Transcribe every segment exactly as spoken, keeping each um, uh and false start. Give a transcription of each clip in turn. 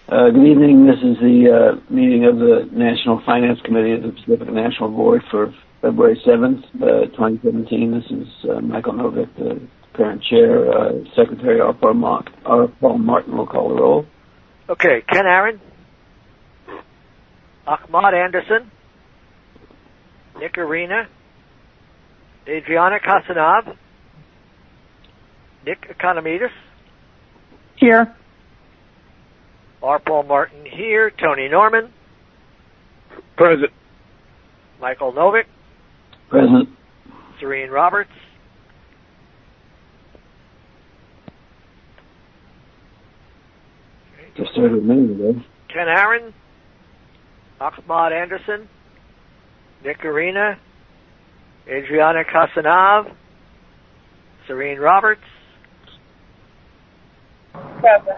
Uh, good evening. This is the uh, meeting of the National Finance Committee of the Pacific National Board for February seventh, uh, twenty seventeen. This is uh, Michael Novick, the current chair. Uh, Secretary R. Paul, Mark, R. Paul Martin will call the roll. Okay, Ken Aaron, Ahmad Anderson, Nick Arena, Adriana Kasanov, Nick Economidis. Here. R. Paul Martin here. Tony Norman. Present. Michael Novick. Present. Serene Roberts. Just started a minute ago. Ken Aaron. Ahmad Anderson. Nick Arena. Adriana Kasanov. Serene Roberts. Present.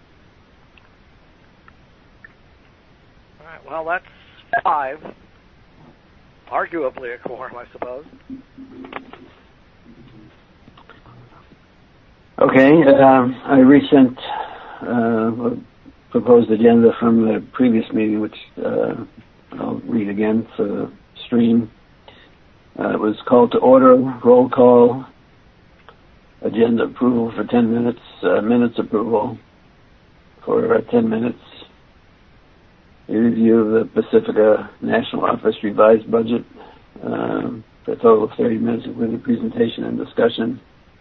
All right, well, that's five. Arguably a quorum, I suppose. Okay, um, I resent uh, a proposed agenda from the previous meeting, which uh, I'll read again for the stream. Uh, it was called to order, roll call, agenda approval for ten minutes, uh, minutes approval for uh, ten minutes, a review of the Pacifica National Office revised budget um, for a total of thirty minutes, including presentation and discussion,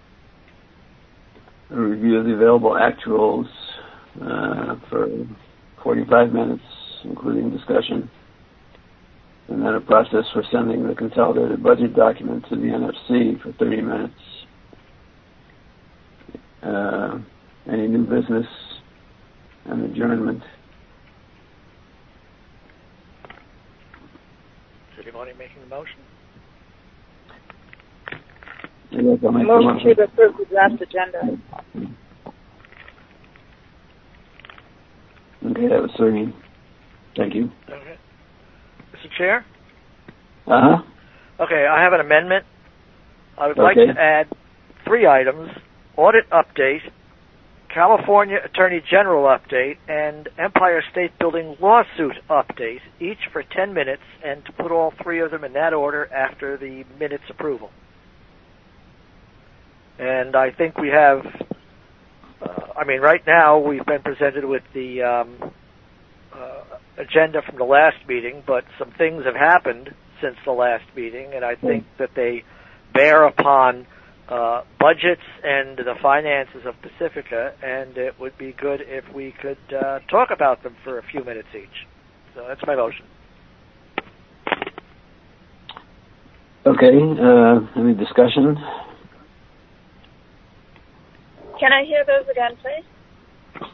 a review of the available actuals uh, for forty-five minutes, including discussion, and then a process for sending the consolidated budget document to the N F C for thirty minutes. Uh, any new business and adjournment. Is anybody making the motion? Yes, I'll make Motion the motion. to approve the draft agenda. Okay, that was Serene. Thank you. Okay. Mister Chair? Uh-huh. Okay, I have an amendment. I would Okay. like to add three items: audit update, California Attorney General update, and Empire State Building lawsuit update, each for ten minutes, and to put all three of them in that order after the minutes approval. And I think we have, uh, I mean, right now we've been presented with the um, uh, agenda from the last meeting, but some things have happened since the last meeting, and I think that they bear upon uh, budgets and the finances of Pacifica, and it would be good if we could uh, talk about them for a few minutes each. So that's my motion. Okay, uh, any discussion? Can I hear those again, please?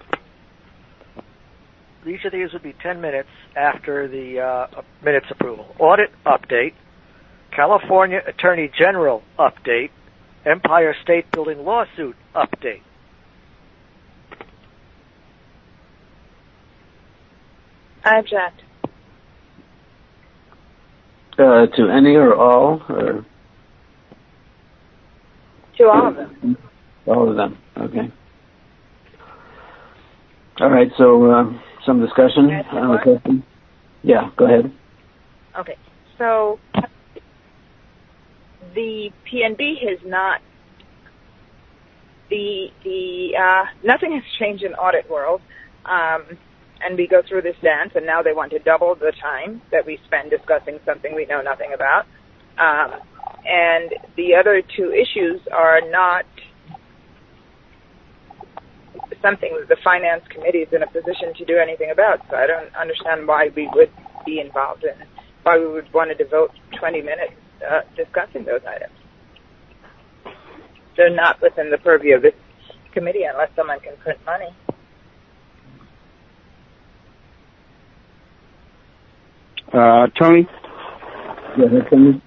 Each of these would be ten minutes after the uh, minutes approval. Audit update, California Attorney General update, Empire State Building lawsuit update. I object. Uh, to any or all? Or To all of them. all of them, okay. All right, so uh, some discussion Can I say on the more? question? Yeah, go ahead. Okay, so the P N B has not, the, the, uh, nothing has changed in audit world, um, and we go through this dance, and now they want to double the time that we spend discussing something we know nothing about. Um, and the other two issues are not something that the Finance Committee is in a position to do anything about, so I don't understand why we would be involved in, why we would want to devote twenty minutes uh, discussing those items. They're not within the purview of this committee unless someone can print money. Uh, Tony? Go ahead, Tony.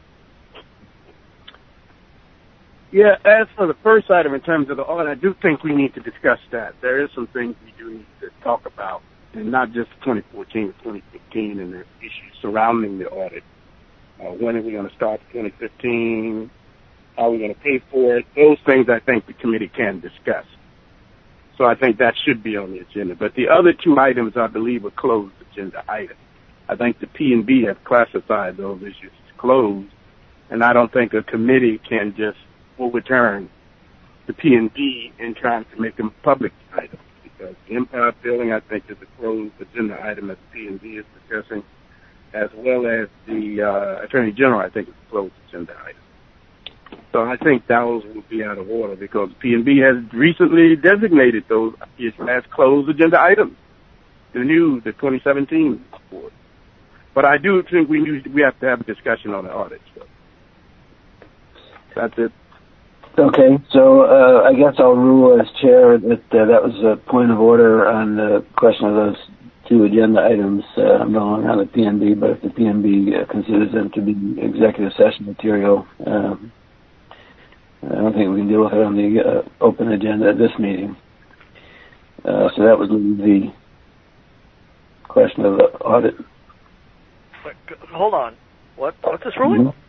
Yeah, as for the first item in terms of the audit, I do think we need to discuss that. There is some things we do need to talk about, and not just twenty fourteen or twenty fifteen and the issues surrounding the audit. Uh, when are we going to start twenty fifteen? How are we going to pay for it? Those things I think the committee can discuss. So I think that should be on the agenda. But the other two items, I believe, are closed agenda items. I think the P and B have classified those issues as closed, and I don't think a committee can just overturn the P and B in trying to make them public items, because the Empire Building, I think, is a closed agenda item that the P and B is discussing, as well as the uh, Attorney General, I think, is a closed agenda item. So I think those will be out of order because P and B has recently designated those as closed agenda items. The new, the twenty seventeen report. But I do think we need, we have to have a discussion on the audit. So that's it. Okay, so uh, I guess I'll rule as chair that uh, that was a point of order on the question of those two agenda items. Uh, I'm no longer on the P and B, but if the P and B uh, considers them to be executive session material, um, I don't think we can deal with it on the uh, open agenda at this meeting. Uh, so that would leave the question of the audit. But, hold on. What? What's this ruling? Mm-hmm.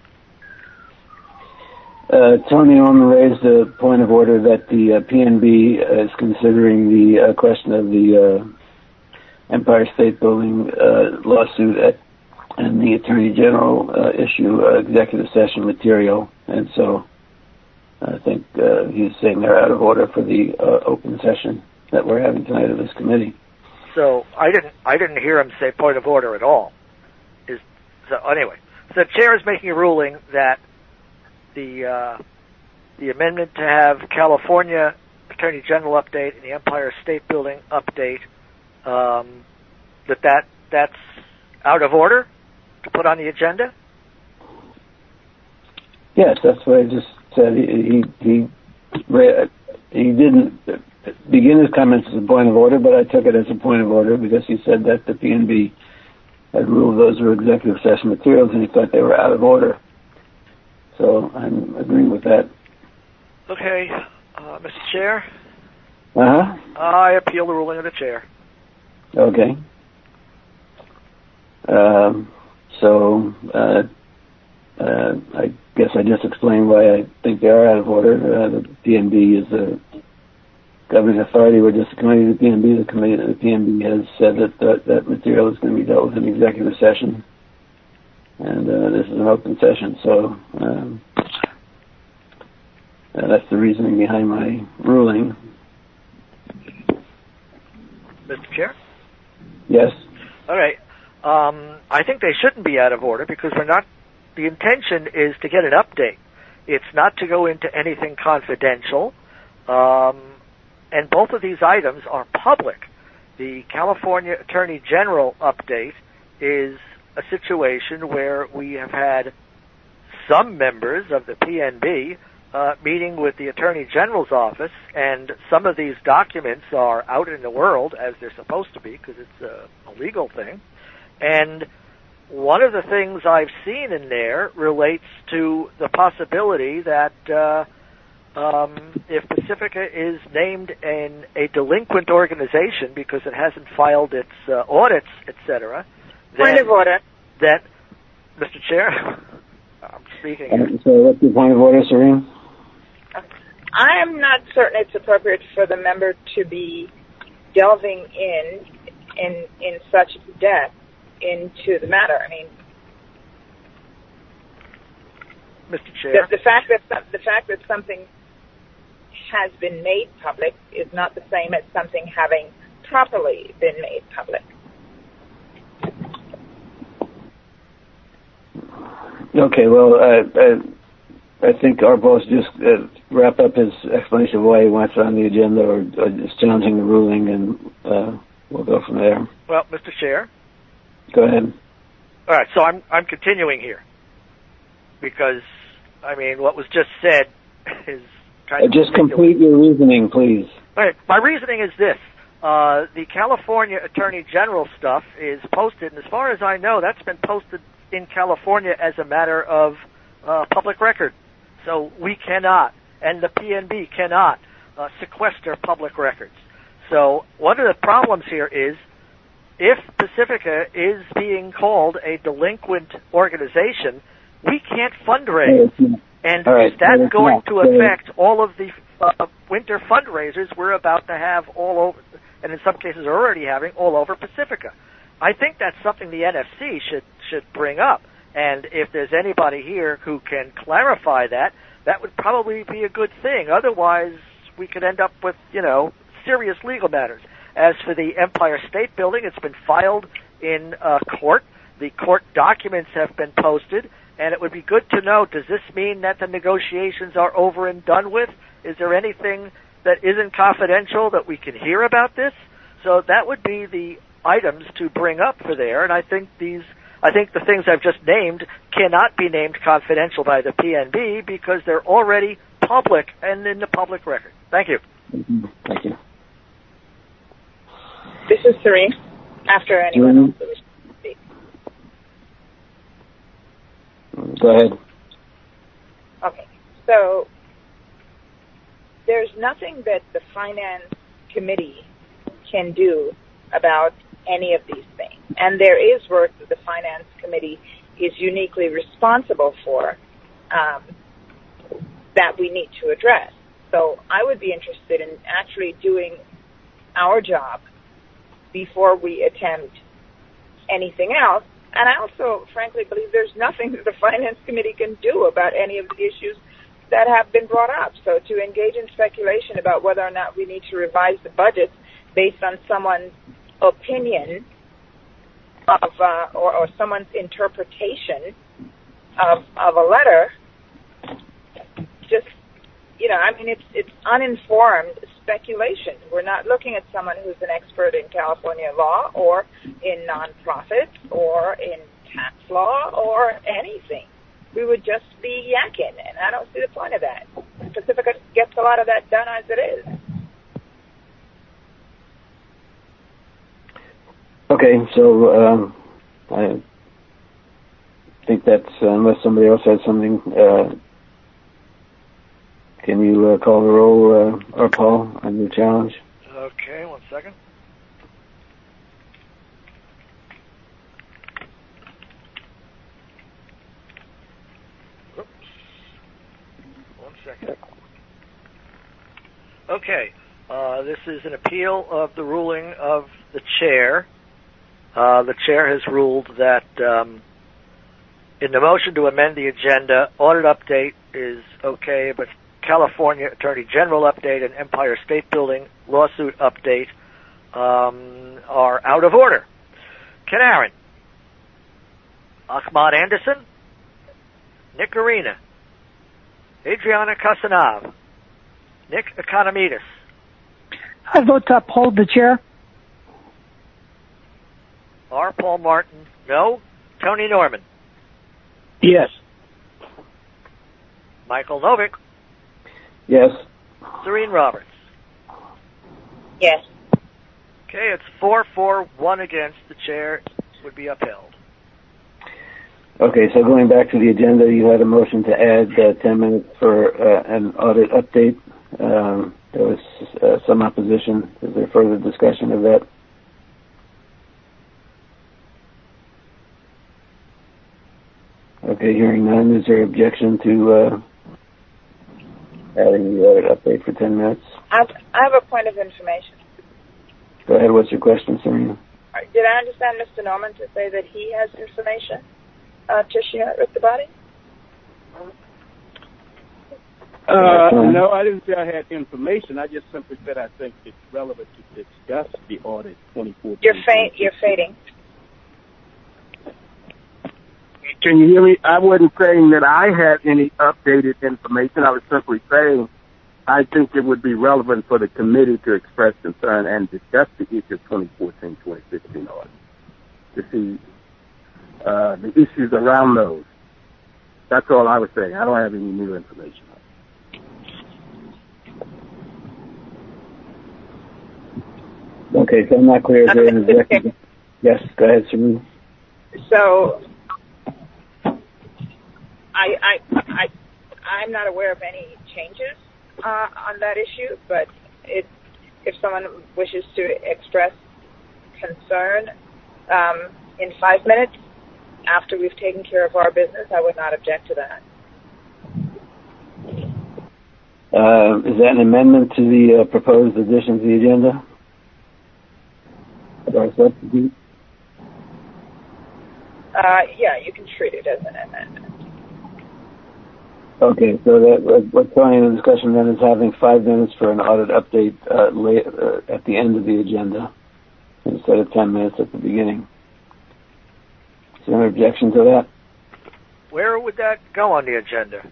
Uh, Tony Norman raised a point of order that the uh, P and B is considering the uh, question of the uh, Empire State Building uh, lawsuit at, and the Attorney General uh, issue uh, executive session material, and so I think uh, he's saying they're out of order for the uh, open session that we're having tonight of this committee. So I didn't I didn't hear him say point of order at all. Is so anyway. So the chair is making a ruling that the uh, the amendment to have California Attorney General update and the Empire State Building update um, that that that's out of order to put on the agenda. Yes, that's what I just said. He he he, he didn't begin his comments as a point of order, but I took it as a point of order because he said that the P and B had ruled those were executive session materials and he thought they were out of order. So I'm agreeing with that. Okay, uh, Mister Chair. Uh-huh. I appeal the ruling of the chair. Okay. Um, so uh, uh, I guess I just explained why I think they are out of order. Uh, the P and B is a governing authority. We're just a committee of the P and B. The committee of the P and B has said that that, that material is going to be dealt with in executive session. And uh, this is an open session, so um, uh, that's the reasoning behind my ruling. Mister Chair? Yes. All right. Um, I think they shouldn't be out of order because we're not. The intention is to get an update. It's not to go into anything confidential. Um, and both of these items are public. The California Attorney General update is a situation where we have had some members of the P N B uh, meeting with the Attorney General's office, and some of these documents are out in the world, as they're supposed to be, because it's a, a legal thing. And one of the things I've seen in there relates to the possibility that uh, um, if Pacifica is named in a delinquent organization because it hasn't filed its uh, audits, et cetera, Point of order. That, Mister Chair, I'm speaking. Um, so what's the point of order, Serene? I am not certain it's appropriate for the member to be delving in, in, in such depth into the matter. I mean, Mister Chair, the, the fact that the fact that something has been made public is not the same as something having properly been made public. Okay, well, uh, uh, I think our boss just uh, wrap up his explanation of why he wants it on the agenda, or, or is challenging the ruling, and uh, we'll go from there. Well, Mister Chair. Go ahead. All right, so I'm I'm continuing here because I mean what was just said is kind uh, of just ridiculous. Complete your reasoning, please. All right, my reasoning is this. Uh, the California Attorney General stuff is posted, and as far as I know, that's been posted in California as a matter of uh, public record. So we cannot, and the P N B cannot, uh, sequester public records. So one of the problems here is if Pacifica is being called a delinquent organization, we can't fundraise. No, and all right, is that no, going not. to affect all of the uh, winter fundraisers we're about to have all over, and in some cases are already having all over Pacifica. I think that's something the N F C should should bring up. And if there's anybody here who can clarify that, that would probably be a good thing. Otherwise, we could end up with, you know, serious legal matters. As for the Empire State Building, it's been filed in uh, court. The court documents have been posted, and it would be good to know, does this mean that the negotiations are over and done with? Is there anything that isn't confidential that we can hear about this? So that would be the items to bring up for there, and I think these I think the things I've just named cannot be named confidential by the P N B because they're already public and in the public record. Thank you. Mm-hmm. Thank you. This is Serene. After anyone else who wishes to speak. Go ahead. Okay. So there's nothing that the Finance Committee can do about any of these things. And there is work that the Finance Committee is uniquely responsible for um, that we need to address. So I would be interested in actually doing our job before we attempt anything else. And I also, frankly, believe there's nothing that the Finance Committee can do about any of the issues that have been brought up. So to engage in speculation about whether or not we need to revise the budget based on someone's opinion of uh, or, or someone's interpretation of of a letter, just, you know, I mean, it's it's uninformed speculation. We're not looking at someone who's an expert in California law or in nonprofits or in tax law or anything. We would just be yakking, and I don't see the point of that. Pacifica gets a lot of that done as it is. Okay, so um, I think that's, uh, unless somebody else has something, uh, can you uh, call the roll, uh, or Paul, on your challenge? Okay, one second. Oops. One second. Okay, uh, this is an appeal of the ruling of the chair. Uh, the chair has ruled that um, in the motion to amend the agenda, audit update is okay, but California Attorney General update and Empire State Building lawsuit update um, are out of order. Ken Aaron, Ahmad Anderson, Nick Arena, Adriana Casanave, Nick Economidis. I vote to uphold the chair. R. Paul Martin, no. Tony Norman. Yes. Michael Novick. Yes. Serene Roberts. Yes. Okay, it's four, four, one against. The chair would be upheld. Okay, so going back to the agenda, you had a motion to add uh, ten minutes for uh, an audit update. Um, there was uh, some opposition. Is there further discussion of that? Okay, hearing none, is there objection to uh, adding the audit update for ten minutes? I've, I have a point of information. Go ahead, what's your question, Serena? Did I understand Mister Norman to say that he has information uh, to share with the body? Uh, no, I didn't say I had information. I just simply said I think it's relevant to discuss the audit twenty fourteen. You're, fa- you're fading. Can you hear me? I wasn't saying that I had any updated information. I was simply saying I think it would be relevant for the committee to express concern and discuss the issue of twenty fourteen twenty fifteen audit, to see uh, the issues around those. That's all I was saying. I don't have any new information. Okay, so I'm not clear. Is there an objection? Yes, go ahead, Serena. So, I, I, I, I'm not aware of any changes uh, on that issue, but it, if someone wishes to express concern um, in five minutes after we've taken care of our business, I would not object to that. Uh, is that an amendment to the uh, proposed addition to the agenda? Or substitute? Uh, yeah, you can treat it as an amendment. Okay, so that what's going in the discussion then is having five minutes for an audit update uh, late, uh, at the end of the agenda instead of ten minutes at the beginning. Is there an objection to that? Where would that go on the agenda?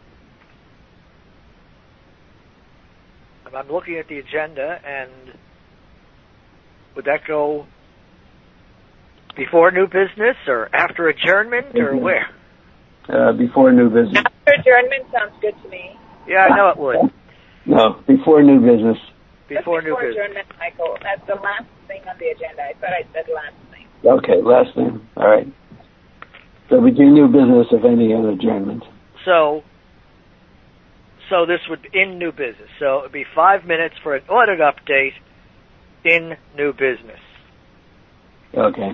I'm looking at the agenda, and would that go before new business or after adjournment or Okay. where? Uh, before new business. After adjournment sounds good to me. Yeah, I know it would. No, before new business. Before Just new before business. adjournment, Michael. That's the last thing on the agenda. I thought I said last thing. Okay, last thing. All right. So we do new business if any other adjournment. So, so this would in new business. So it would be five minutes for an audit update in new business. Okay.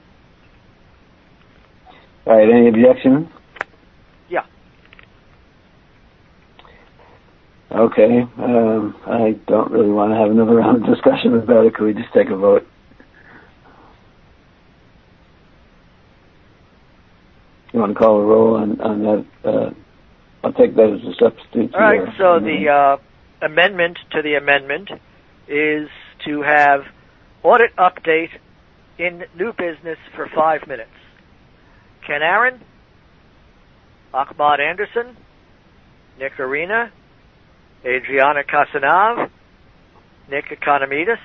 All right, any objection? Yeah. Okay. Um, I don't really want to have another round of discussion about it. Could we just take a vote? You want to call a roll on, on that? Uh, I'll take that as a substitute. All right, your, so the uh, amendment to the amendment is to have audit update in new business for five minutes. Ken Aaron, Ahmad Anderson, Nick Arena, Adriana Casanave, Nick Economidis,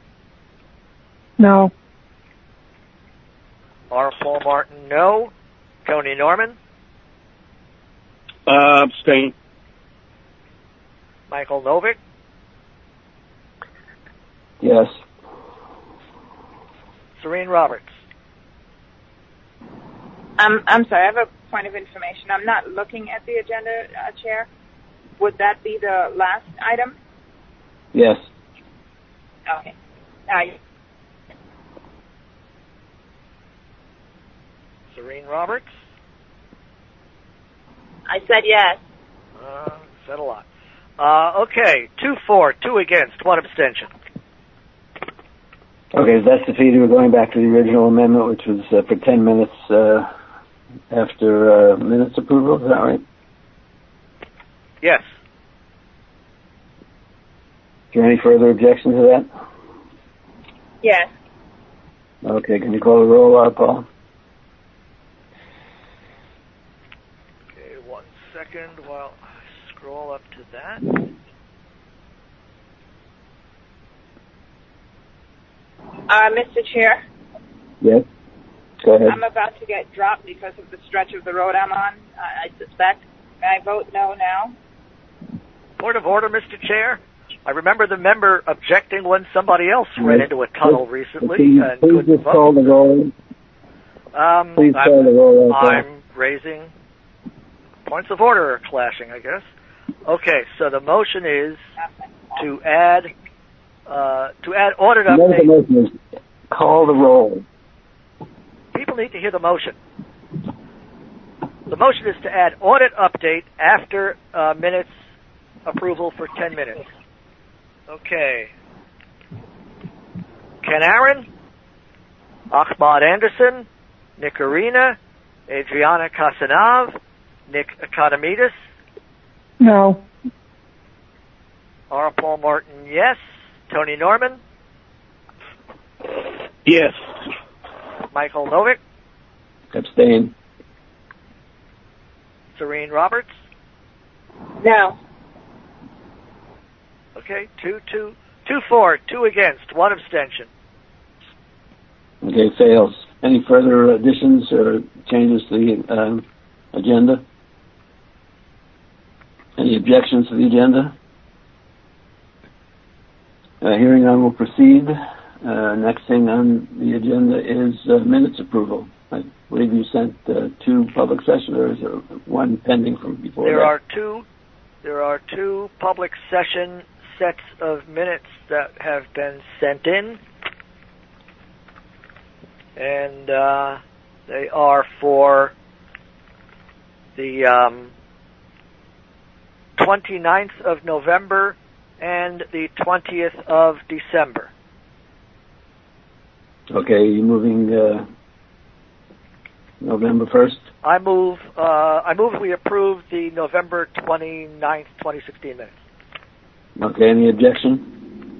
No. R. Paul Martin, no. Tony Norman, Uh, abstain. Michael Novick, Yes. Serene Roberts. Um, I'm sorry, I have a point of information. I'm not looking at the agenda, uh, Chair. Would that be the last item? Yes. Okay. Uh, Serene Roberts. I said yes. Uh, said a lot. Uh, okay, two for, two against, one abstention. Okay, so that's defeated. We're going back to the original amendment, which was uh, for ten minutes uh, after uh, minutes approval. Is that right? Yes. Is there any further objection to that? Yes. Okay, can you call the roll, uh, Paul? Okay, one second while I scroll up to that. Uh, Mister Chair, Yes. Go ahead. I'm about to get dropped because of the stretch of the road I'm on, I, I suspect. May I vote no now? Point of order, Mister Chair. I remember the member objecting when somebody else ran Yes. into a tunnel recently Please, and please couldn't just call vote. the roll. Um, Please I'm, call the roll. uh, Paul. I'm raising points of order are clashing, I guess. Okay, so the motion is to add uh, to add audit You know what the update. motion is? Call the roll. People need to hear the motion. The motion is to add audit update after uh, minutes approval for ten minutes. Okay. Ken Aaron, Ahmad Anderson, Nick Arena, Adriana Casanave, Nick Economidis, No. R. Paul Martin, yes. Tony Norman, Yes. Michael Novick, Abstain. Serene Roberts. No. Okay, two, two, two for, two against, one abstention. Okay, fails. Any further additions or changes to the um, agenda? Any objections to the agenda? Uh, hearing none, we'll proceed. Uh, next thing on the agenda is uh, minutes approval. I believe you sent uh, two public sessions, or is there one pending from before There that? are two, there are two public session sets of minutes that have been sent in, and uh, they are for the um, twenty-ninth of November and the twentieth of December. Okay, you moving uh, November first? I move. Uh, I move we approve the November twenty-ninth, twenty sixteen minutes. Okay, any objection?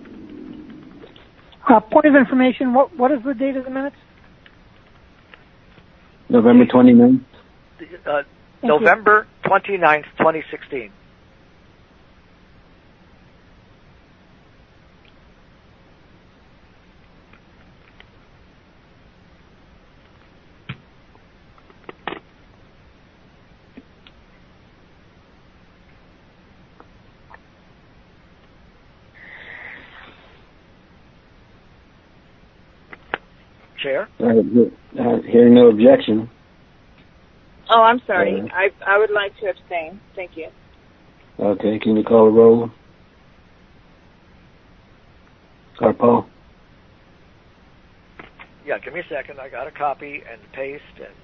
Uh, point of information, what what is the date of the minutes? November twenty-ninth? Uh, November twenty-ninth, twenty sixteen. Chair? Uh, uh, hearing no objection. Oh, I'm sorry. Uh, I I would like to abstain. Thank you. Okay, can you call the roll? Carpal? Yeah, give me a second. I got a copy and paste. And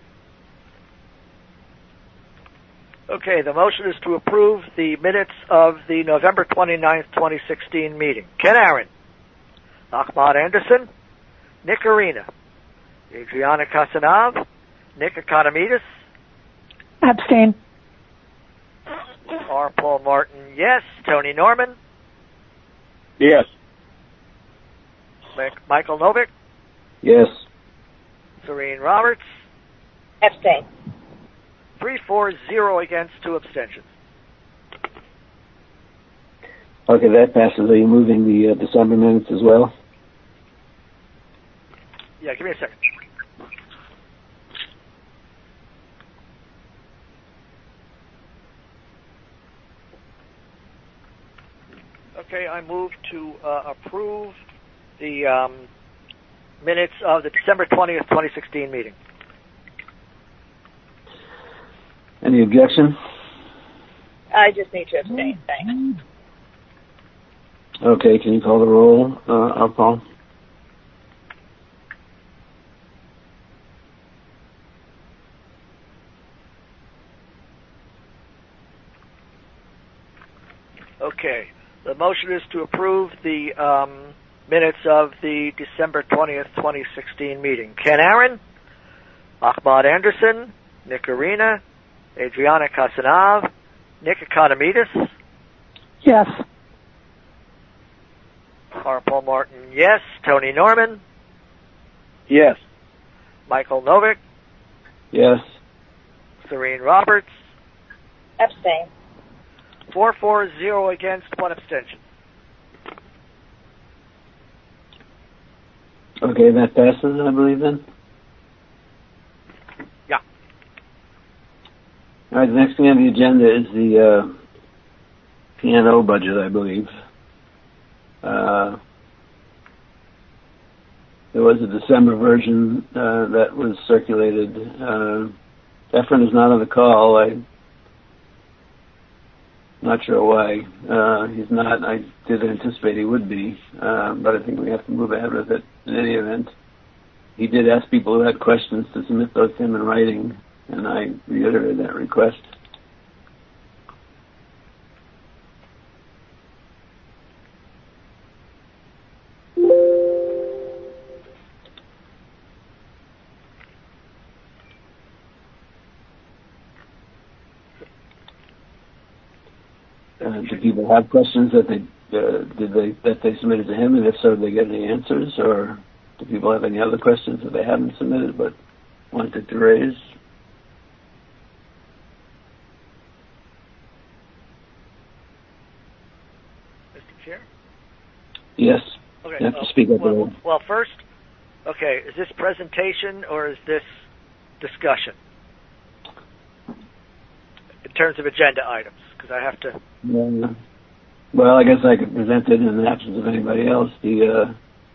okay, the motion is to approve the minutes of the November twenty-ninth, twenty sixteen meeting. Ken Aaron, Ahmad Anderson, Nick Arena, Adriana Kasanav, Nick Economidis, Abstain. R. Paul Martin, yes. Tony Norman, Yes. Michael Novick, Yes. Serene Roberts, Abstain. three four zero against, two abstentions. Okay, that passes. Are you moving the uh, December minutes as well? Yeah, give me a second. Okay, I move to uh, approve the um, minutes of the December twentieth, twenty sixteen meeting. Any objection? I just need to abstain. Thanks. Okay, can you call the roll, uh, Paul? Okay, the motion is to approve the um, minutes of the December twentieth, twenty sixteen meeting. Ken Aaron, Ahmad Anderson, Nick Arena, Adriana Kasanav, Nick Economidis, Yes. R. Paul Martin, yes. Tony Norman, Yes. Michael Novick, Yes. Serene Roberts, Abstain. four four zero against, one abstention. Okay, that passes, I believe, then? Yeah. All right, the next thing on the agenda is the uh, P and O budget, I believe. Uh, there was a December version uh, that was circulated. Uh, Efren is not on the call. I'm not sure why. Uh, he's not. I did anticipate he would be, uh, but I think we have to move ahead with it in any event. He did ask people who had questions to submit those to him in writing, and I reiterated that request. Uh, do people have questions that they uh, did they that they submitted to him, and if so, did they get any answers, or do people have any other questions that they haven't submitted but wanted to raise? Mister Chair? Yes. Okay. You have to uh, speak up a well, little. well, first, okay, is this presentation or is this discussion in terms of agenda items? Because I have to. Uh, well, I guess I could present it in the absence of anybody else. The uh,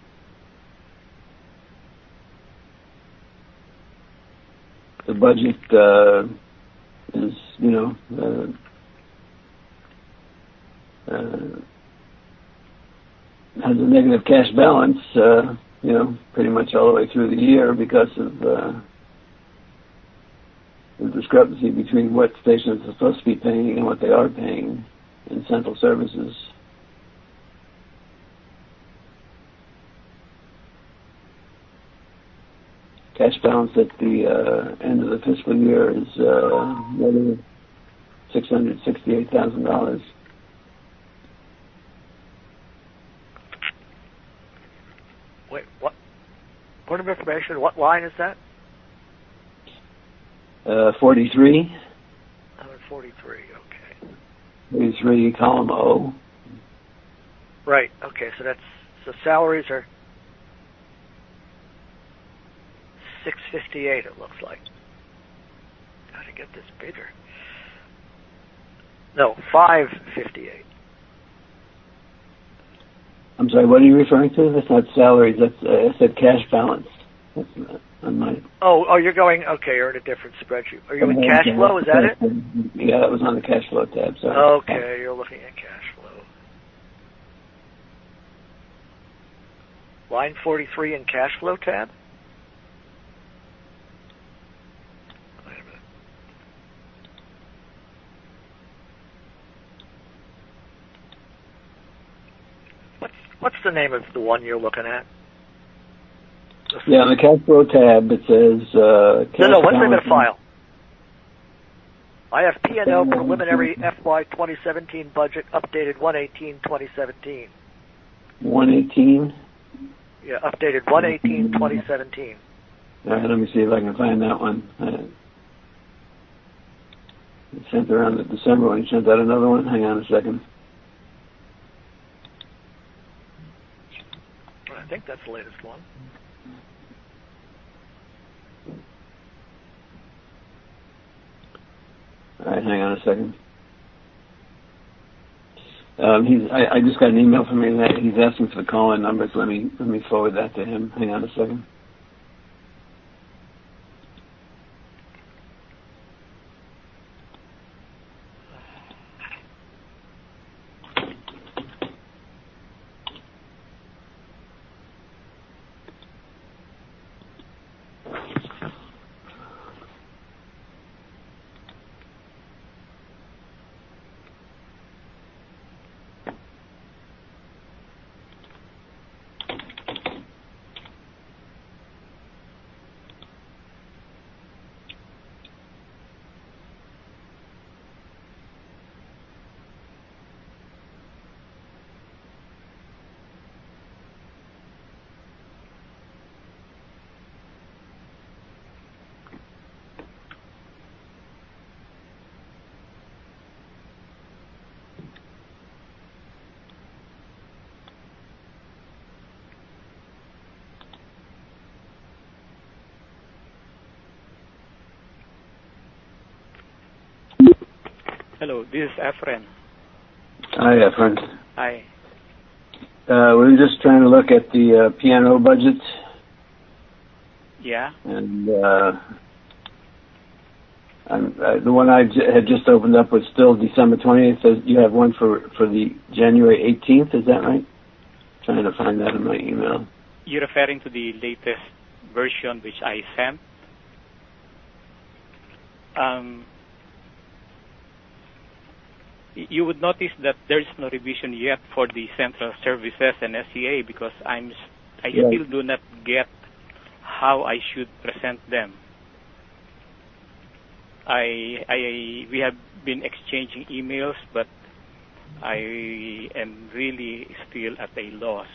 the budget uh, is, you know, uh, uh, has a negative cash balance, uh, you know, pretty much all the way through the year because of uh, the discrepancy between what stations are supposed to be paying and what they are paying in central services. Cash balance at the uh, end of the fiscal year is uh, negative six hundred sixty-eight thousand dollars. Wait, what? Point of information, what line is that? Uh, forty-three. Number forty-three, okay. forty-three, column O. Right, okay, so that's, so salaries are six fifty-eight, it looks like. Gotta get this bigger. No, five fifty-eight. I'm sorry, what are you referring to? That's not salaries, that's, uh, I said cash balance. That's not on my... Oh, oh, you're going, okay, you're in a different spreadsheet. Are you in cash flow, is that it? Yeah, that was on the cash flow tab, sorry. Okay, you're looking at cash flow. Line forty-three in cash flow tab? Wait a minute. What's, what's the name of the one you're looking at? Yeah, on the cash flow tab, it says... Uh, cash no, no, what's the name of the balance. file? I have P and L preliminary F Y twenty seventeen budget updated one eighteen twenty seventeen. one eighteen? Yeah, updated one eighteen twenty seventeen. All right, let me see if I can find that one. Uh, it sent around in December when you sent out another one. Hang on a second. I think that's the latest one. All right, hang on a second. Um, he's. I, I just got an email from him that he's asking for the call-in numbers. Let me let me forward that to him. Hang on a second. Hello, this is Efren. Hi, Efren. Hi. Uh, we were just trying to look at the uh, P and O budget. Yeah. And uh, I'm, uh, the one I j- had just opened up was still December twentieth. So you have one for, for the January eighteenth, is that right? Trying to find that in my email. You're referring to the latest version which I sent? Um, you would notice that there is no revision yet for the central services and S C A because I'm I Yeah. still do not get how I should present them. I I we have been exchanging emails, but I am really still at a loss.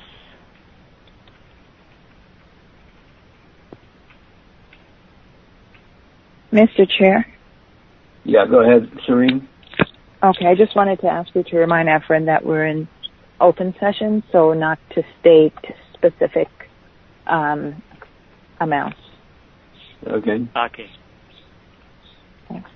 Mister Chair. Yeah, go ahead, Serene. Okay, I just wanted to ask you to remind Efren that we're in open session, so not to state specific um, amounts. Okay. Okay. Thanks.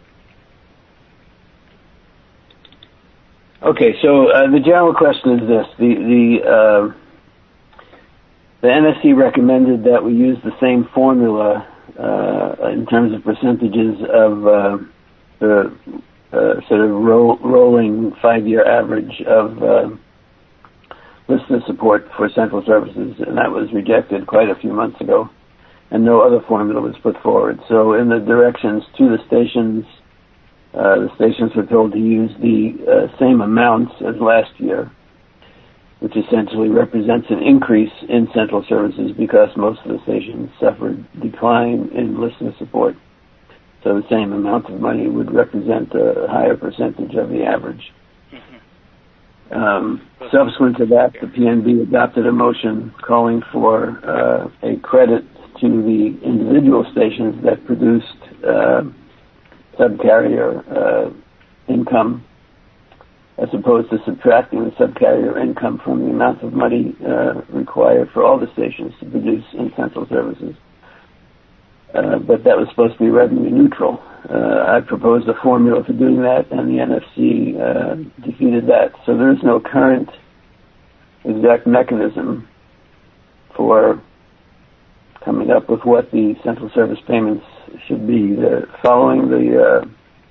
Okay, so uh, the general question is this: the the uh, the N S C recommended that we use the same formula uh, in terms of percentages of uh, the uh, sort of ro- rolling five-year average of uh, listener support for central services, and that was rejected quite a few months ago. and no other formula was put forward. So in the directions to the stations, uh, the stations were told to use the uh, same amounts as last year, which essentially represents an increase in central services because most of the stations suffered decline in listener support. So the same amount of money would represent a higher percentage of the average. Mm-hmm. Um, subsequent to that, the P N B adopted a motion calling for uh, a credit to the individual stations that produced uh, subcarrier uh, income, as opposed to subtracting the subcarrier income from the amount of money uh, required for all the stations to produce in central services. Uh, but that was supposed to be revenue neutral. Uh, I proposed a formula for doing that, and the N F C uh, defeated that. So there is no current exact mechanism for coming up with what the central service payments should be. The, following the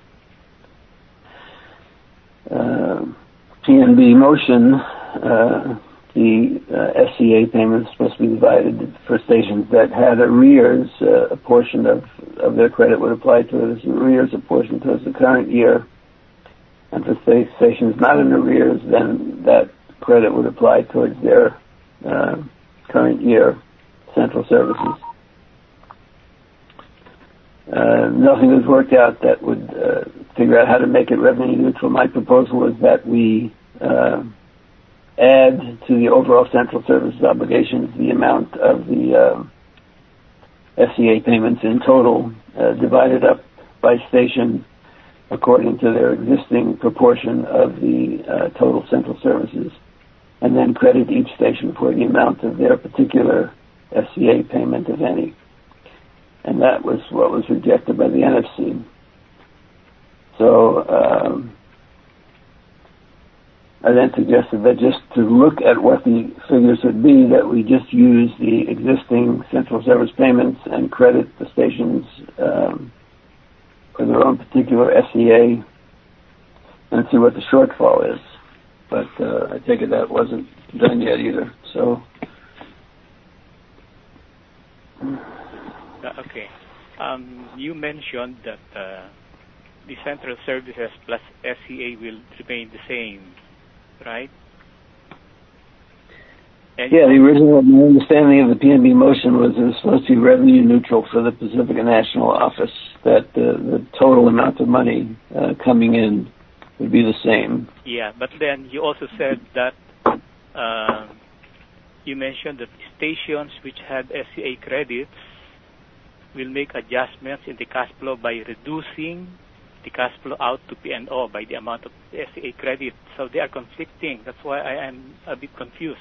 uh, uh, P N B motion, uh, the uh, S C A payments were supposed to be divided for stations that had arrears. Uh, a portion of, of their credit would apply to it as arrears, a portion towards the current year. And for sta- stations not in arrears, then that credit would apply towards their uh, current year central services. Uh, nothing was worked out that would uh, figure out how to make it revenue neutral. My proposal was that we uh, add to the overall central services obligations the amount of the uh, S C A payments in total, uh, divided up by station according to their existing proportion of the uh, total central services, and then credit each station for the amount of their particular S C A payment, if any. And that was what was rejected by the N F C. So um, I then suggested that just to look at what the figures would be, that we just use the existing central service payments and credit the stations um, for their own particular S C A and see what the shortfall is. But uh, I take it that wasn't done yet either. So. Uh, okay. Um, you mentioned that uh, the central services plus S C A will remain the same, right? And yeah, the original my understanding of the P N B motion was it was supposed to be revenue neutral for the Pacifica National Office, that uh, the total amount of money uh, coming in would be the same. Yeah, but then you also said that uh, you mentioned that stations which had S C A credits will make adjustments in the cash flow by reducing the cash flow out to P and O by the amount of S C A credit. So they are conflicting. That's why I am a bit confused.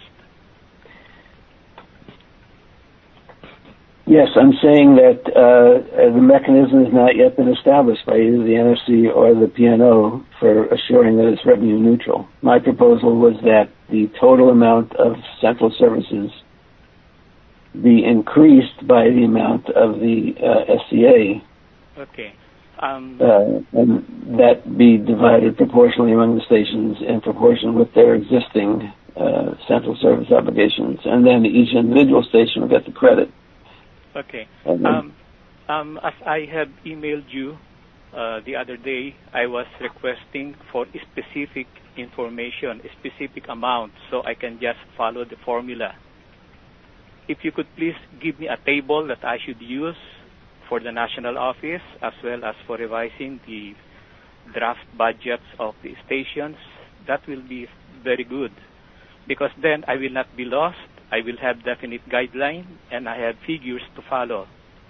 Yes, I'm saying that uh, the mechanism has not yet been established by either the N F C or the P and O for assuring that it's revenue neutral. My proposal was that the total amount of central services be increased by the amount of the uh, S C A. Okay. Um, uh, and that be divided proportionally among the stations in proportion with their existing uh, central service obligations. And then each individual station will get the credit. Okay. Um, um, as I have emailed you uh, the other day, I was requesting for specific information, a specific amount, so I can just follow the formula. If you could please give me a table that I should use for the national office, as well as for revising the draft budgets of the stations, that will be very good. Because then I will not be lost. I will have definite guideline, and I have figures to follow.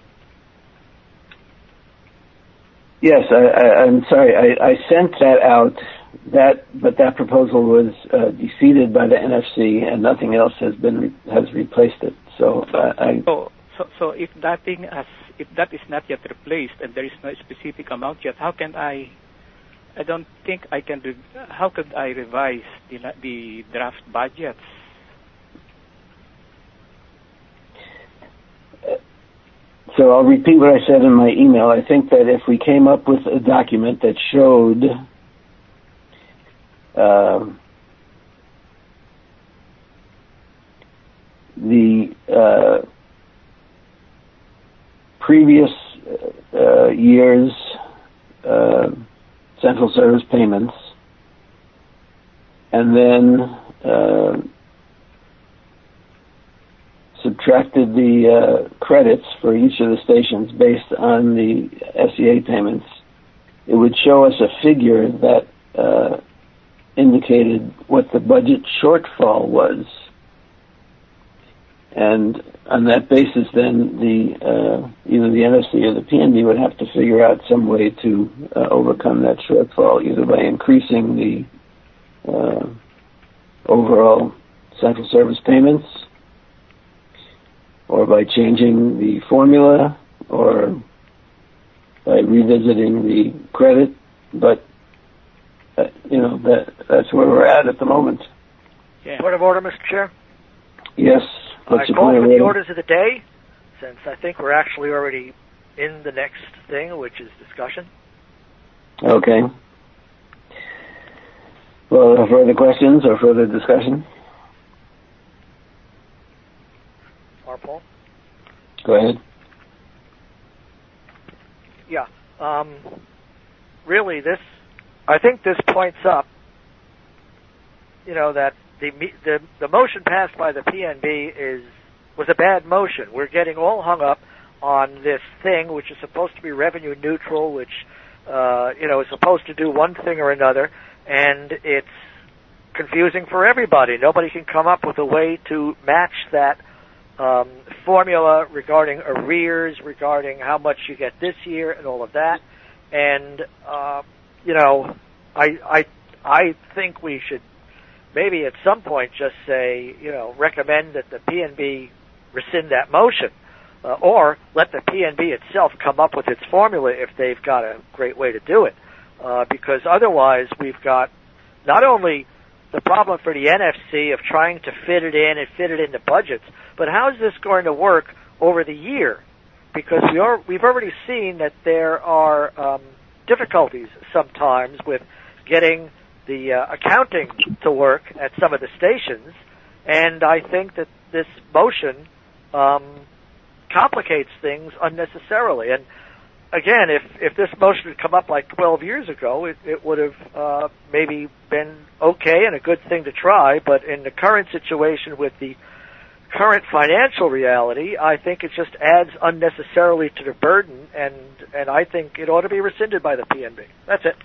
Yes, I, I, I'm sorry. I, I sent that out, that, but that proposal was uh, defeated by the N F C, and nothing else has been re- has replaced it. So, so, uh, I, so, so, so if that thing has, if that is not yet replaced, and there is no specific amount yet, how can I? I don't think I can. Re- how could I revise the the draft budgets? So I'll repeat what I said in my email. I think that if we came up with a document that showed uh, the uh, previous uh, year's uh, central service payments, and then uh, subtracted the uh, credits for each of the stations based on the S E A payments, it would show us a figure that uh, indicated what the budget shortfall was. And on that basis, then the uh, either the N F C or the P N B would have to figure out some way to uh, overcome that shortfall, either by increasing the uh, overall central service payments, or by changing the formula, or by revisiting the credit. But uh, you know that that's where we're at at the moment. Yeah. Point of order, Mister Chair. Yes. I call for the orders of the day, since I think we're actually already in the next thing, which is discussion. Okay. Well, further questions or further discussion? Paul? Go ahead. Yeah. Um, really, this, I think this points up, you know, that The, the the motion passed by the P N B is was a bad motion. We're getting all hung up on this thing, which is supposed to be revenue neutral, which uh, you know is supposed to do one thing or another, and it's confusing for everybody. Nobody can come up with a way to match that um, formula regarding arrears, regarding how much you get this year, and all of that. And uh, you know, I I I think we should. Maybe at some point just say, you know, recommend that the P N B rescind that motion, uh, or let the P N B itself come up with its formula if they've got a great way to do it. Uh, because otherwise we've got not only the problem for the N F C of trying to fit it in and fit it into budgets, but how is this going to work over the year? Because we are, we've already seen that there are um, difficulties sometimes with getting the uh, accounting to work at some of the stations, and I think that this motion um, complicates things unnecessarily. And again, if if this motion had come up like twelve years ago, it, it would have uh, maybe been okay and a good thing to try, but in the current situation with the current financial reality, I think it just adds unnecessarily to the burden, and, and I think it ought to be rescinded by the P N B. That's it.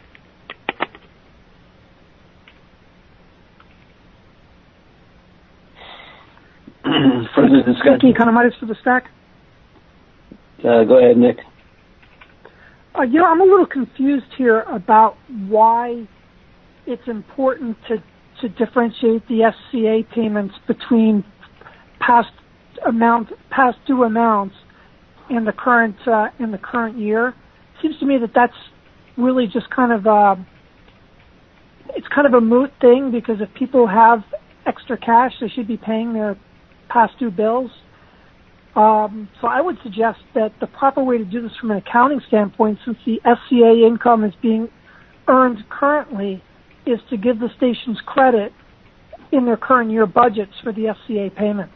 Further discussion. Nick Economitis for the stack. Uh, go ahead, Nick. Uh, you know, I'm a little confused here about why it's important to, to differentiate the S C A payments between past amount, past due amounts in the current uh, in the current year. It seems to me that that's really just kind of uh, it's kind of a moot thing, because if people have extra cash, they should be paying their past due bills. Um, so I would suggest that the proper way to do this from an accounting standpoint, since the S C A income is being earned currently, is to give the stations credit in their current year budgets for the S C A payments.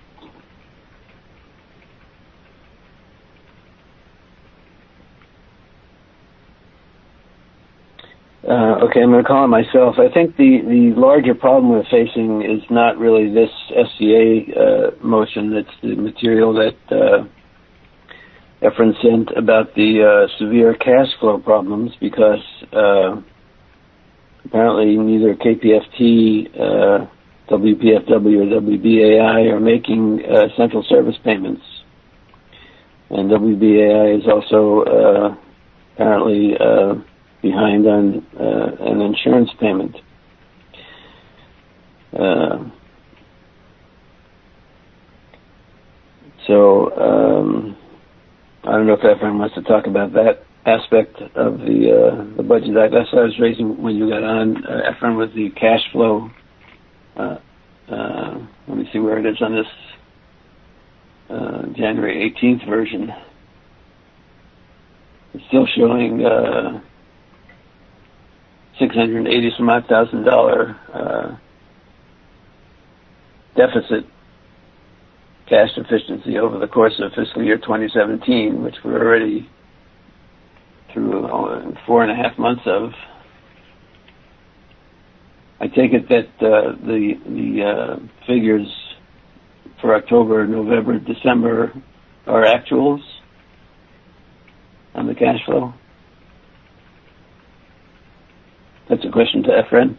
Uh, okay, I'm going to call it myself. I think the, the larger problem we're facing is not really this S C A uh, motion. It's the material that uh, Efren sent about the uh, severe cash flow problems, because uh, apparently neither K P F T, uh, W P F W, or W B A I are making uh, central service payments. And W B A I is also uh, apparently... Uh, behind on uh, an insurance payment. Uh, so um, I don't know if Efren wants to talk about that aspect of the uh, the budget. That's what I was raising when you got on. Uh, Efren was the cash flow. Uh, uh, let me see where it is on this uh, January eighteenth version. It's still showing Uh, six hundred eighty some odd thousand dollar uh, deficit cash efficiency over the course of fiscal year twenty seventeen, which we're already through uh, four and a half months of. I take it that uh, the the uh, figures for October, November, December are actuals on the cash flow. That's a question to Efren.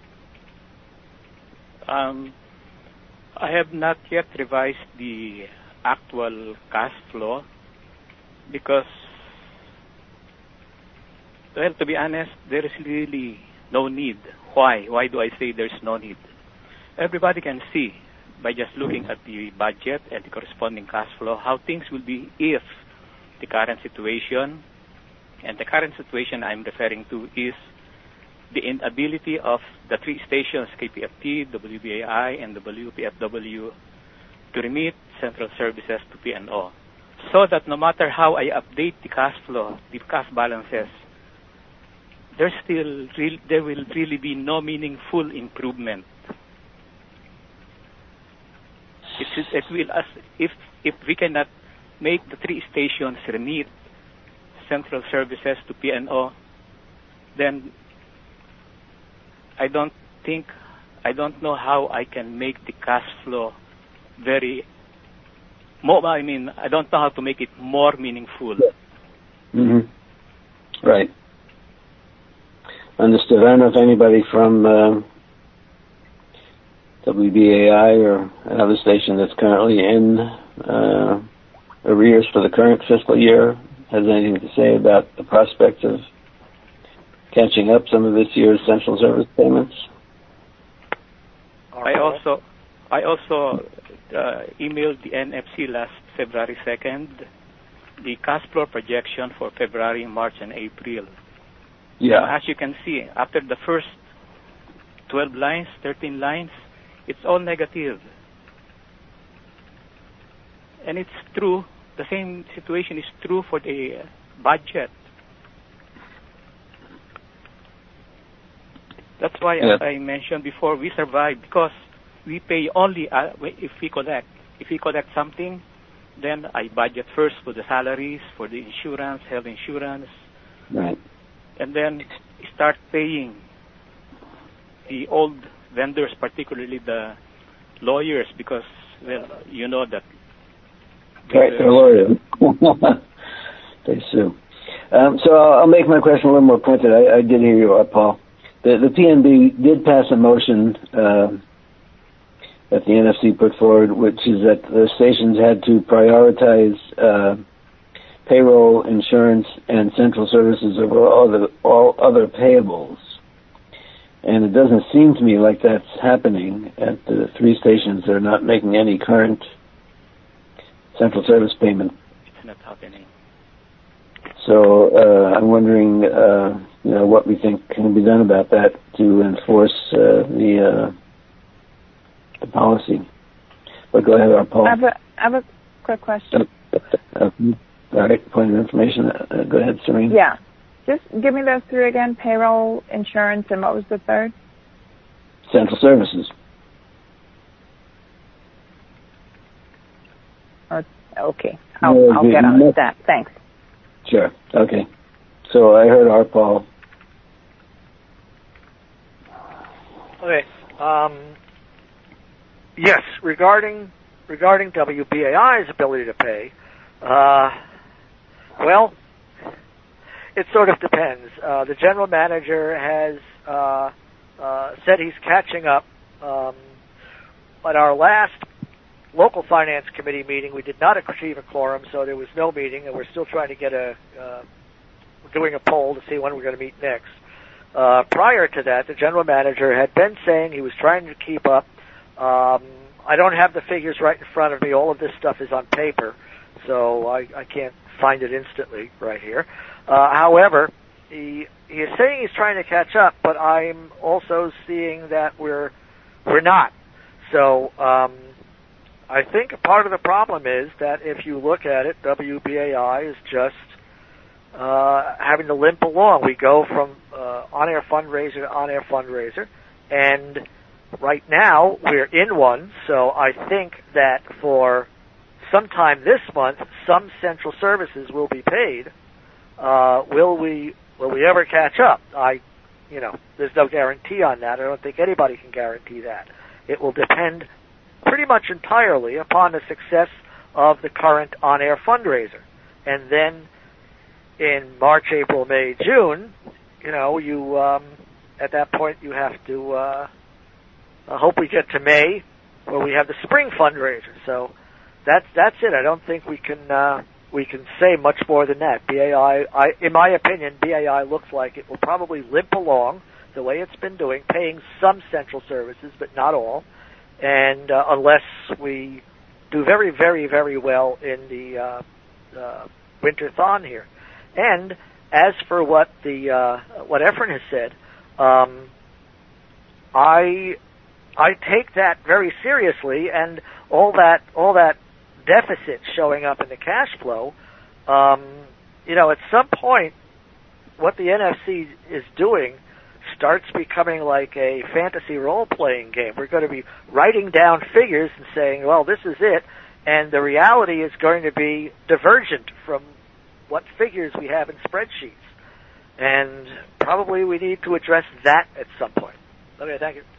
Um, I have not yet revised the actual cash flow because, well, to be honest, there is really no need. Why? Why do I say there's no need? Everybody can see by just looking at the budget and the corresponding cash flow how things will be if the current situation, and the current situation I'm referring to is the inability of the three stations, K P F T, W B A I, and W P F W, to remit central services to P and O. So that no matter how I update the cash flow, the cash balances, there's still real, there will really be no meaningful improvement. It, it will, as if if we cannot make the three stations remit central services to P and O, then I don't think, I don't know how I can make the cash flow very, more, I mean, I don't know how to make it more meaningful. Mm-hmm. Right. Understood. I don't know if anybody from uh, W B A I or another station that's currently in uh, arrears for the current fiscal year has anything to say about the prospect of catching up some of this year's central service payments. I also, I also uh, emailed the N F C last February second the cash flow projection for February, March, and April. Yeah. As you can see, after the first twelve lines, thirteen lines, it's all negative. And it's true, the same situation is true for the budget. That's why yeah. I mentioned before, we survive because we pay only uh, if we collect. If we collect something, then I budget first for the salaries, for the insurance, health insurance. Right. And then start paying the old vendors, particularly the lawyers, because, well, you know that. Right, they're lawyers. They sue. Um, so I'll, I'll make my question a little more pointed. I, I did hear you, uh, Paul. The, the P N B did pass a motion uh, that the N F C put forward, which is that the stations had to prioritize uh, payroll, insurance, and central services over all, the, all other payables. And it doesn't seem to me like that's happening at the three stations that are not making any current central service payment. It's not happening. So uh, I'm wondering, uh, you know, what we think can be done about that to enforce uh, the uh, the policy. But go ahead, Paul. I have a, I have a quick question. Uh, uh, all right, point of information. Uh, go ahead, Serene. Yeah. Just give me those three again, payroll, insurance, and what was the third? Central services. Uh, okay. I'll, I'll get on with that. Thanks. Sure. Okay. So I heard our Paul. Okay. Um, yes, regarding regarding W B A I's ability to pay, uh, well, it sort of depends. Uh, the general manager has uh, uh, said he's catching up. Um, at our last local finance committee meeting, we did not achieve a quorum, so there was no meeting, and we're still trying to get a, uh, we're doing a poll to see when we're going to meet next. Uh, prior to that, the general manager had been saying he was trying to keep up. Um, I don't have the figures right in front of me. All of this stuff is on paper, so I, I can't find it instantly right here. Uh, however, he, he is saying he's trying to catch up, but I'm also seeing that we're, we're not. So, um, I think a part of the problem is that if you look at it, W B A I is just uh, having to limp along. We go from uh, on-air fundraiser to on-air fundraiser, and right now we're in one, so I think that for sometime this month, some central services will be paid. Uh, will we will we ever catch up? I, you know, there's no guarantee on that. I don't think anybody can guarantee that. It will depend pretty much entirely upon the success of the current on-air fundraiser. And then in March, April, May, June, you know, you um, at that point you have to uh, I hope we get to May where we have the spring fundraiser. So that's that's it. I don't think we can uh, we can say much more than that. B A I, I, in my opinion, B A I looks like it will probably limp along the way it's been doing, paying some central services, but not all. And uh, unless we do very, very, very well in the uh, uh, winter-thon here. And as for what the uh, what Efren has said, um, I I take that very seriously, and all that all that deficit showing up in the cash flow. Um, you know, at some point, what the N F C is doing starts becoming like a fantasy role-playing game. We're going to be writing down figures and saying, well, this is it, and the reality is going to be divergent from what figures we have in spreadsheets. And probably we need to address that at some point. Okay, thank you.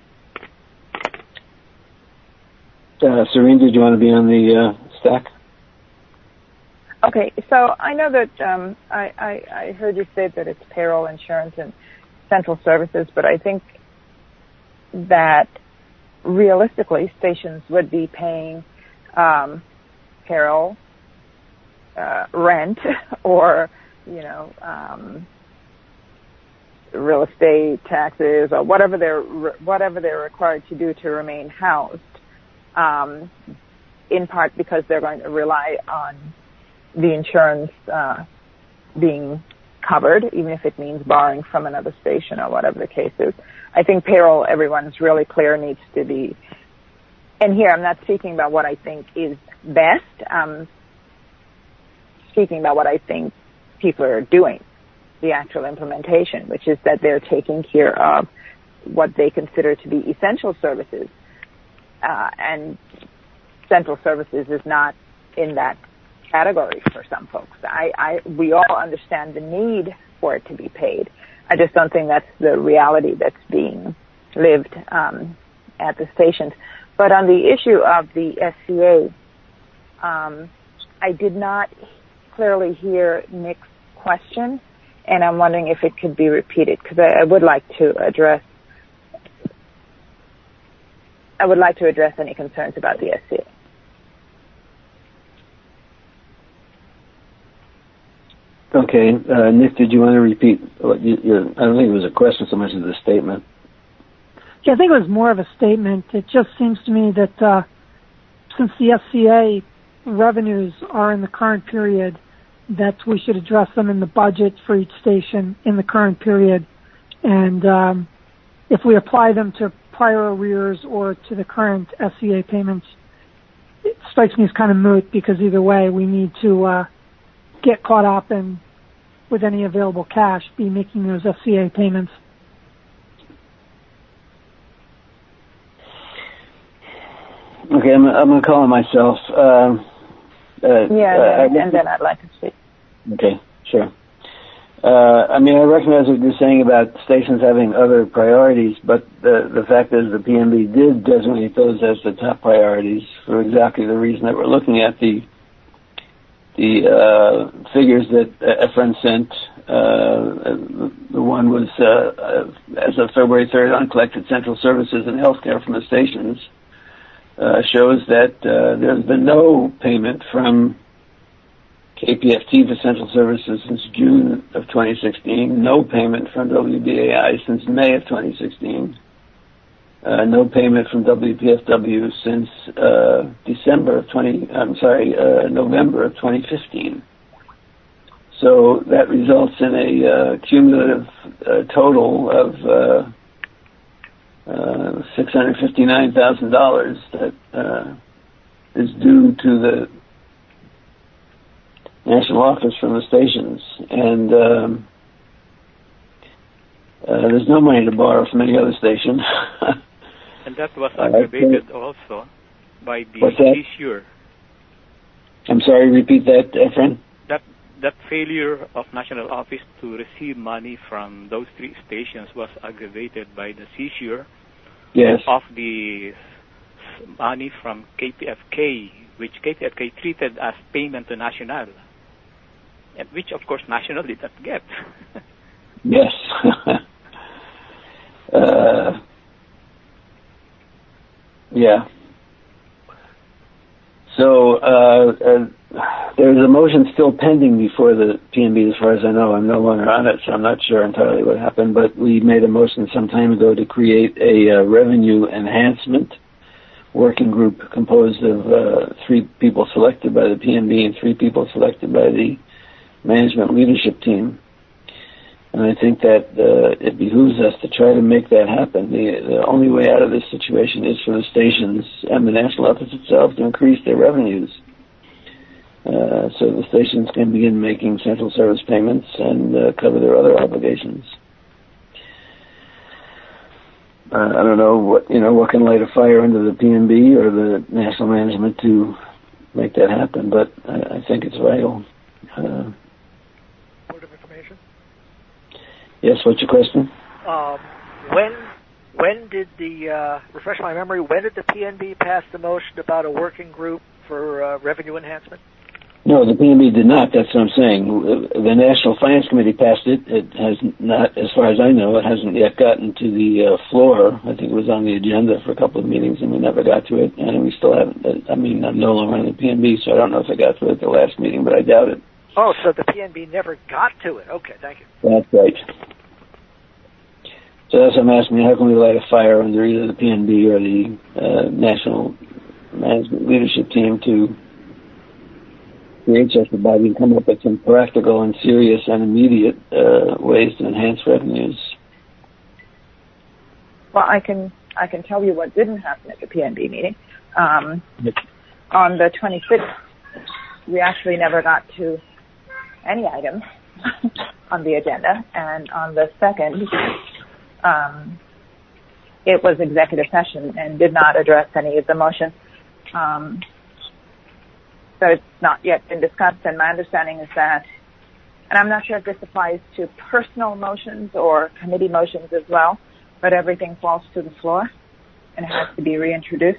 Uh, Serene, did you want to be on the uh, stack? Okay, so I know that um, I, I, I heard you say that it's payroll, insurance, and central services, but I think that realistically stations would be paying um, payroll, uh, rent, or, you know, um, real estate taxes, or whatever they're whatever they're required to do to remain housed, um, in part because they're going to rely on the insurance uh, being covered, even if it means borrowing from another station or whatever the case is. I think payroll, everyone's really clear, needs to be, and here I'm not speaking about what I think is best, I'm speaking about what I think people are doing, the actual implementation, which is that they're taking care of what they consider to be essential services, uh, and central services is not in that category for some folks. I, I, we all understand the need for it to be paid. I just don't think that's the reality that's being lived um, at the stations. But on the issue of the S C A, um, I did not clearly hear Nick's question, and I'm wondering if it could be repeated, because I, I would like to address I would like to address any concerns about the S C A. Okay, uh, Nick, did you want to repeat what you, you, I don't think it was a question so much as a statement. Yeah, I think it was more of a statement. It just seems to me that uh, since the S C A revenues are in the current period, that we should address them in the budget for each station in the current period. And um, if we apply them to prior arrears or to the current S C A payments, it strikes me as kind of moot, because either way we need to uh, get caught up and with any available cash be making those S C A payments. Okay, I'm, I'm going to call on myself. Uh, uh, yeah, uh, and, and then I'd like to speak. Okay, sure. Uh, I mean, I recognize what you're saying about stations having other priorities, but the, the fact is the P M B did designate those as the top priorities for exactly the reason that we're looking at. The the uh, figures that Efren sent, uh, the one was uh, as of February third, uncollected central services and healthcare from the stations, uh, shows that uh, there's been no payment from K P F T for central services since June of twenty sixteen, no payment from W B A I since May of twenty sixteen, uh, no payment from W P F W since uh, December of twenty. I'm sorry, uh, November of twenty fifteen. So that results in a uh, cumulative uh, total of uh, uh, six hundred fifty-nine thousand dollars that uh, is due to the national office from the stations, and um, uh, there's no money to borrow from any other station. And that was aggravated uh, also by the seizure. I'm sorry, repeat that, Efren. That that failure of National Office to receive money from those three stations was aggravated by the seizure yes. of the money from K P F K, which K P F K treated as payment to National, and which, of course, National did not get. Yes. uh, yeah. So uh, uh, there's a motion still pending before the P N B, as far as I know. I'm no longer on it, so I'm not sure entirely what happened. But we made a motion some time ago to create a uh, revenue enhancement working group composed of uh, three people selected by the P N B and three people selected by the management leadership team. And I think that uh, it behooves us to try to make that happen. The, the only way out of this situation is for the stations and the national office itself to increase their revenues. Uh, so the stations can begin making central service payments and uh, cover their other obligations. Uh, I don't know what, you know, what can light a fire under the P N B or the national management to make that happen, but I, I think it's vital. Uh, Yes, what's your question? Um, when when did the, uh, refresh my memory, when did the P N B pass the motion about a working group for uh, revenue enhancement? No, the P N B did not. That's what I'm saying. The National Finance Committee passed it. It has not, as far as I know, it hasn't yet gotten to the uh, floor. I think it was on the agenda for a couple of meetings, and we never got to it. And we still haven't, I mean, I'm no longer on the P N B, so I don't know if I got to it at the last meeting, but I doubt it. Oh, so the P N B never got to it. Okay, thank you. That's right. So that's what I'm asking, how can we light a fire under either the P N B or the uh, National Management Leadership Team to create such a body and come up with some practical and serious and immediate uh, ways to enhance revenues? Well, I can I can tell you what didn't happen at the P N B meeting. Um, on the twenty-sixth, we actually never got to any items on the agenda, and on the second, um, it was executive session and did not address any of the motions. Um, so it's not yet been discussed, and my understanding is that, and I'm not sure if this applies to personal motions or committee motions as well, but everything falls to the floor and has to be reintroduced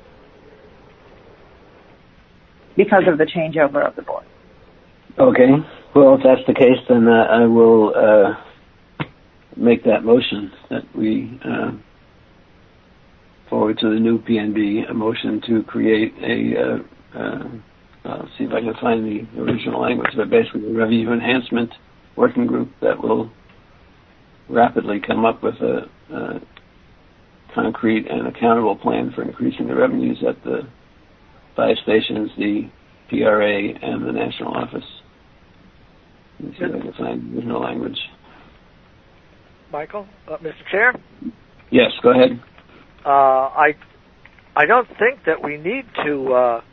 because of the changeover of the board. Okay. Well, if that's the case, then uh, I will uh, make that motion that we uh, forward to the new P N B a motion to create a, uh, uh, I'll see if I can find the original language, but basically a revenue enhancement working group that will rapidly come up with a, a concrete and accountable plan for increasing the revenues at the five stations, the P R A, and the national office. Let me see if I can find the original language. Michael, uh, Mister Chair? Yes, go ahead. Uh, I I don't think that we need to uh,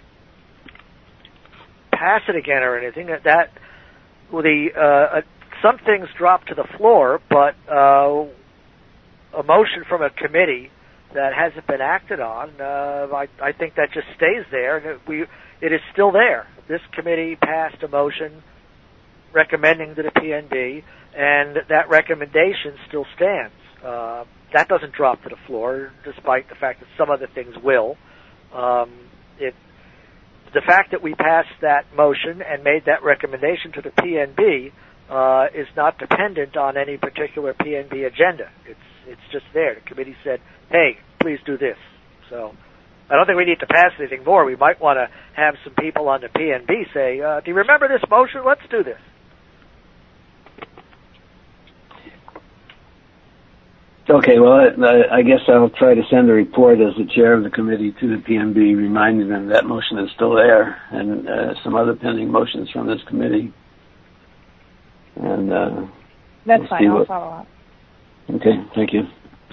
pass it again or anything. That, that well, the uh, uh, some things drop to the floor, but uh, a motion from a committee that hasn't been acted on, uh, I, I think that just stays there, and it, we it is still there. This committee passed a motion recommending to the P N B, and that recommendation still stands. Uh, that doesn't drop to the floor, despite the fact that some other things will. Um, it, the fact that we passed that motion and made that recommendation to the P N B uh, is not dependent on any particular P N B agenda. It's it's just there. The committee said, "Hey, please do this." So I don't think we need to pass anything more. We might want to have some people on the P N B say, uh, "Do you remember this motion? Let's do this." Okay, well, I, I guess I'll try to send a report as the chair of the committee to the P N B, reminding them that motion is still there, and uh, some other pending motions from this committee. And uh, That's we'll fine, I'll what... follow up. Okay, thank you.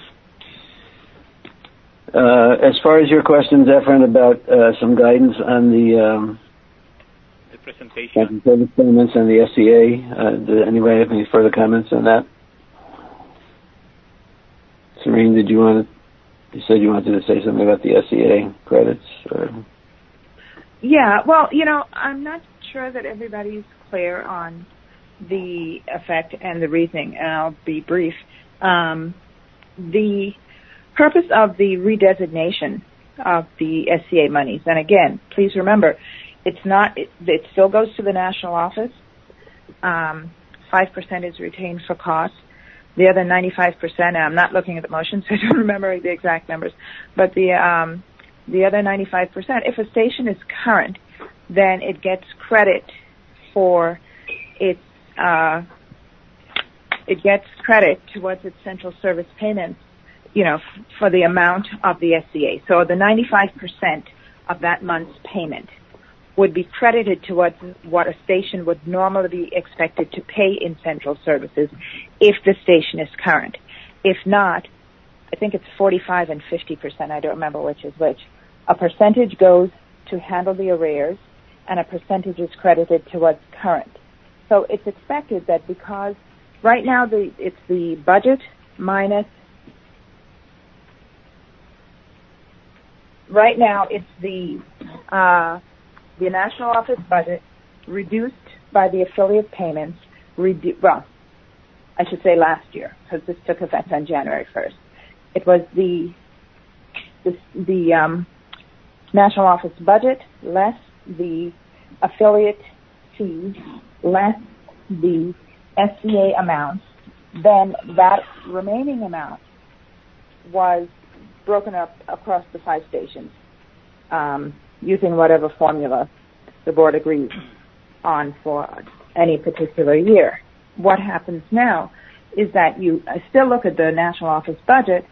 Uh, as far as your questions, Efren, about uh, some guidance on the, um, the presentation, service payments and the S C A, uh, did anybody have any further comments on that? Serene, did you want you said you wanted to say something about the S C A credits. Or? Yeah, well, you know, I'm not sure that everybody's clear on the effect and the reasoning, and I'll be brief. Um, the purpose of the redesignation of the S C A monies, and again, please remember, it's not, it, it still goes to the national office. Um, five percent is retained for costs. The other ninety-five percent, I'm not looking at the motion, so I don't remember the exact numbers, but the um, the other ninety-five percent, if a station is current, then it gets credit for its, uh, it gets credit towards its central service payments, you know, f- for the amount of the S C A. So the ninety-five percent of that month's payment would be credited towards what a station would normally be expected to pay in central services if the station is current. If not, I think it's forty-five and fifty percent, I don't remember which is which. A percentage goes to handle the arrears, and a percentage is credited towards current. So it's expected that because right now the it's the budget minus, right now it's the uh, the national office budget reduced by the affiliate payments, redu- well, I should say last year, because this took effect on January first. It was the the, the um, national office budget less the affiliate fees less the S C A amounts. Then that remaining amount was broken up across the five stations um, using whatever formula the board agrees on for any particular year. What happens now is that you still look at the national office budget,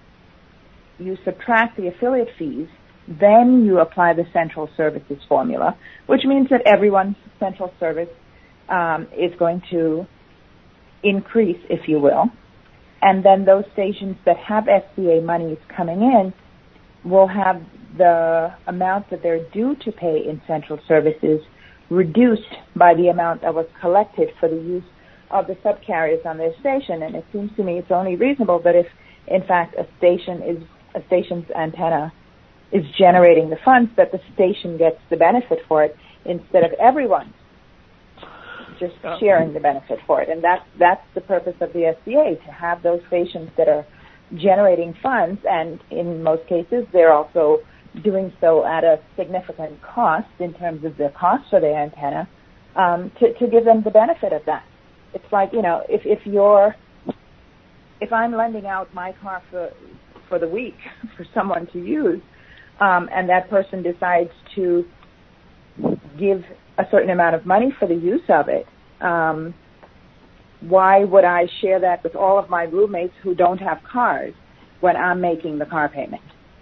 you subtract the affiliate fees, then you apply the central services formula, which means that everyone's central service um, is going to increase, if you will. And then those stations that have S C A monies coming in will have the amount that they're due to pay in central services reduced by the amount that was collected for the use of the subcarriers on their station. And it seems to me it's only reasonable that if, in fact, a station is a station's antenna is generating the funds, that the station gets the benefit for it instead of everyone just sharing the benefit for it. And that's that's the purpose of the S C A, to have those stations that are generating funds, and in most cases they're also doing so at a significant cost in terms of the cost for their antenna, um, to, to give them the benefit of that. It's like, you know, if, if you're, if I'm lending out my car for, for the week for someone to use, um, and that person decides to give a certain amount of money for the use of it, um, why would I share that with all of my roommates who don't have cars when I'm making the car payment?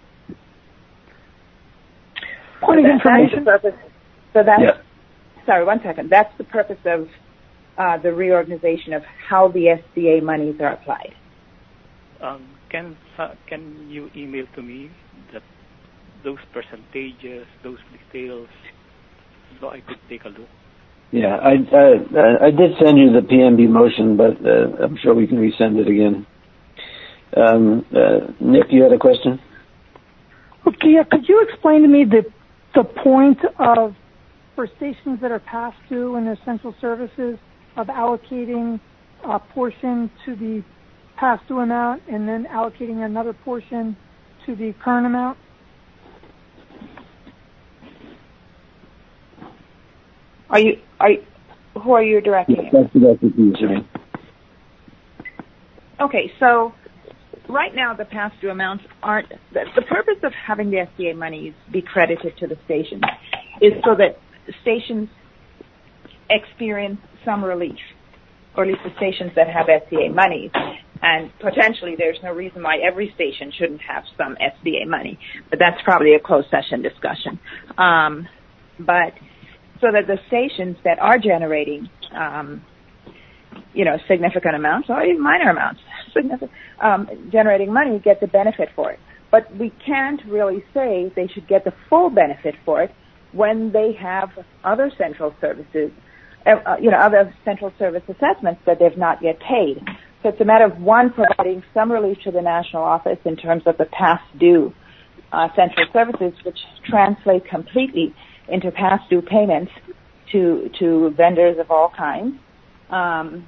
Point of information. That's the purpose. So that's, yeah. sorry, one second. That's the purpose of uh, the reorganization of how the S C A monies are applied. Um, can uh, can you email to me that those percentages, those details, so I could take a look? Yeah, I uh, I did send you the P M B motion, but uh, I'm sure we can resend it again. Um, uh, Nick, you had a question? Okay, yeah, could you explain to me the the point of, for stations that are past due in essential services, of allocating a portion to the past due amount and then allocating another portion to the current amount? Are you, are you, who are you directing? Yeah, that's exactly what you're saying. Okay, so right now the past due amounts aren't, the, the purpose of having the S C A monies be credited to the stations is so that stations experience some relief, or at least the stations that have S C A monies. And potentially there's no reason why every station shouldn't have some S C A money, but that's probably a closed session discussion. Um, but so that the stations that are generating, um, you know, significant amounts or even minor amounts, significant, um, generating money get the benefit for it. But we can't really say they should get the full benefit for it when they have other central services, uh, you know, other central service assessments that they've not yet paid. So it's a matter of, one, providing some relief to the national office in terms of the past due uh, central services, which translate completely into past due payments to to vendors of all kinds, um,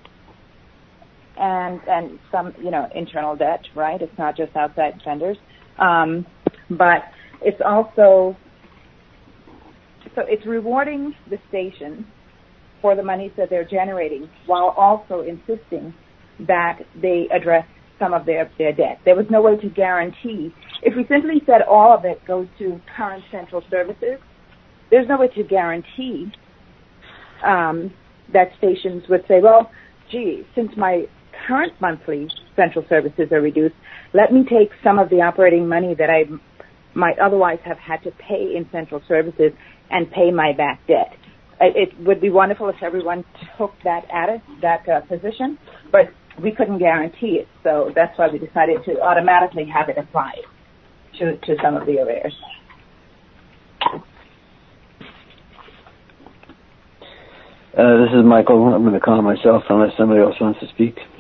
and and some, you know, internal debt, right? It's not just outside vendors, um, but it's also, so it's rewarding the station for the monies that they're generating while also insisting that they address some of their, their debt. There was no way to guarantee. If we simply said all of it goes to current central services, there's no way to guarantee um, that stations would say, well, gee, since my current monthly central services are reduced, let me take some of the operating money that I might otherwise have had to pay in central services and pay my back debt. It would be wonderful if everyone took that at it, that uh, position, but we couldn't guarantee it, so that's why we decided to automatically have it applied to, to some of the arrears. Uh, this is Michael. I'm going to call myself unless somebody else wants to speak.